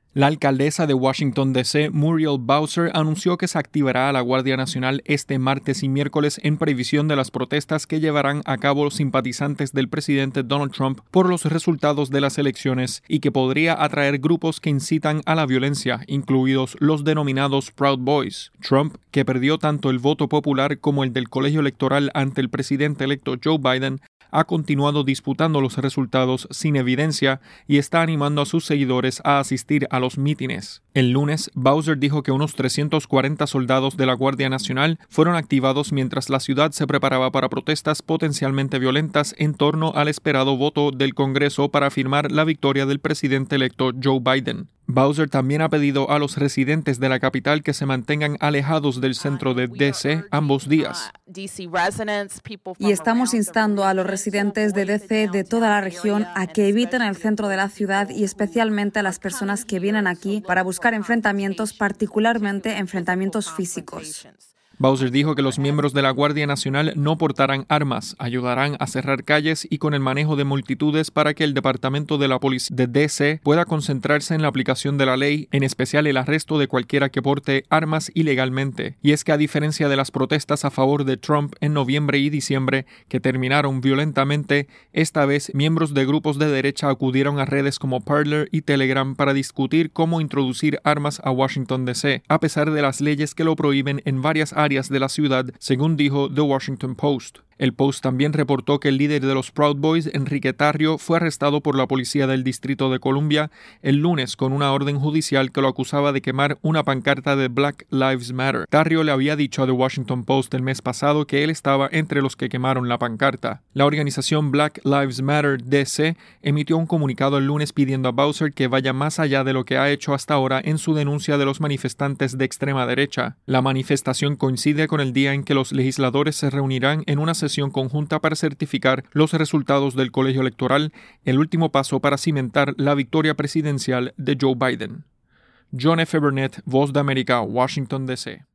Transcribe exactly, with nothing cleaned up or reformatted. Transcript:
La alcaldesa de Washington, D C, Muriel Bowser, anunció que se activará a la Guardia Nacional este martes y miércoles en previsión de las protestas que llevarán a cabo los simpatizantes del presidente Donald Trump por los resultados de las elecciones y que podría atraer grupos que incitan a la violencia, incluidos los denominados Proud Boys. Trump, que perdió tanto el voto popular como el del colegio electoral ante el presidente electo Joe Biden, ha continuado disputando los resultados sin evidencia y está animando a sus seguidores a asistir a los mítines. El lunes, Bowser dijo que unos trescientos cuarenta soldados de la Guardia Nacional fueron activados mientras la ciudad se preparaba para protestas potencialmente violentas en torno al esperado voto del Congreso para afirmar la victoria del presidente electo Joe Biden. Bowser también ha pedido a los residentes de la capital que se mantengan alejados del centro de D C ambos días. Y estamos instando a los residentes de D C de toda la región a que eviten el centro de la ciudad y especialmente a las personas que vienen aquí para buscar enfrentamientos, particularmente enfrentamientos físicos. Bowser dijo que los miembros de la Guardia Nacional no portarán armas, ayudarán a cerrar calles y con el manejo de multitudes para que el Departamento de la Policía de D C pueda concentrarse en la aplicación de la ley, en especial el arresto de cualquiera que porte armas ilegalmente. Y es que a diferencia de las protestas a favor de Trump en noviembre y diciembre, que terminaron violentamente, esta vez miembros de grupos de derecha acudieron a redes como Parler y Telegram para discutir cómo introducir armas a Washington, D C, a pesar de las leyes que lo prohíben en varias áreas de la ciudad, según dijo The Washington Post. El Post también reportó que el líder de los Proud Boys, Enrique Tarrio, fue arrestado por la policía del Distrito de Columbia el lunes con una orden judicial que lo acusaba de quemar una pancarta de Black Lives Matter. Tarrio le había dicho a The Washington Post el mes pasado que él estaba entre los que quemaron la pancarta. La organización Black Lives Matter D C emitió un comunicado el lunes pidiendo a Bowser que vaya más allá de lo que ha hecho hasta ahora en su denuncia de los manifestantes de extrema derecha. La manifestación coincide con el día en que los legisladores se reunirán en una sesión conjunta para certificar los resultados del colegio electoral, el último paso para cimentar la victoria presidencial de Joe Biden. John F. Burnett, Voz de América, Washington, D C